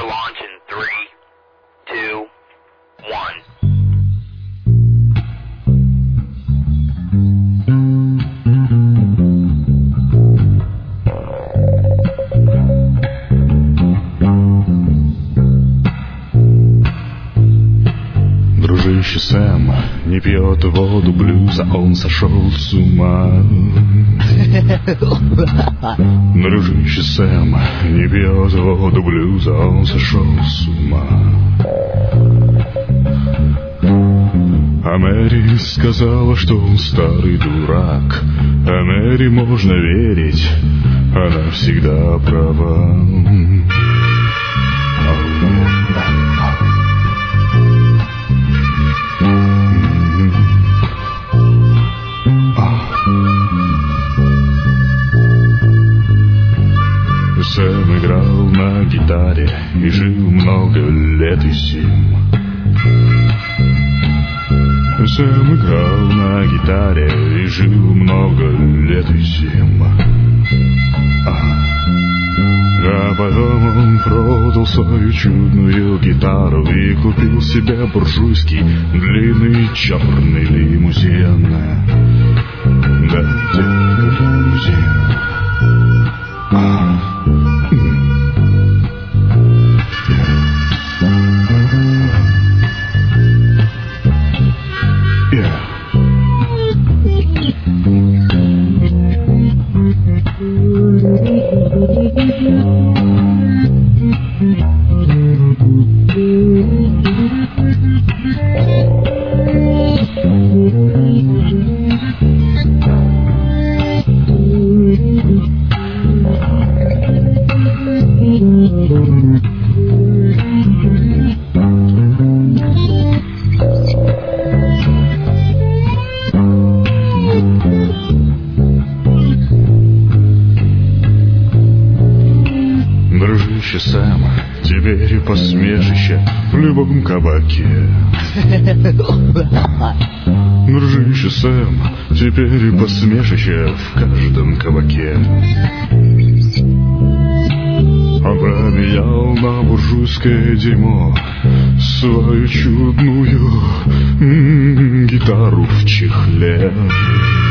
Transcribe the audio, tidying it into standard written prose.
launch in 3, 2, 1. Дружище Сэм не пьет воду блюза, он сошел с ума. Дружище Сэм не пьет воду блюза, он сошел с ума. А Мэри сказала, что он старый дурак, а Мэри можно верить, она всегда права. Сэм играл на гитаре и жил много лет и сим. Сэм играл на гитаре и жил много лет и сим. А потом он продал свою чудную гитару и купил себе буржуйский длинный черный лимузин. Да, лимузин. Дружище Сэм, теперь посмешище в любом кабаке. Дружище Сэм, теперь посмешище в каждом кабаке. Он променял на буржуйское дерьмо свою чудную гитару в чехле.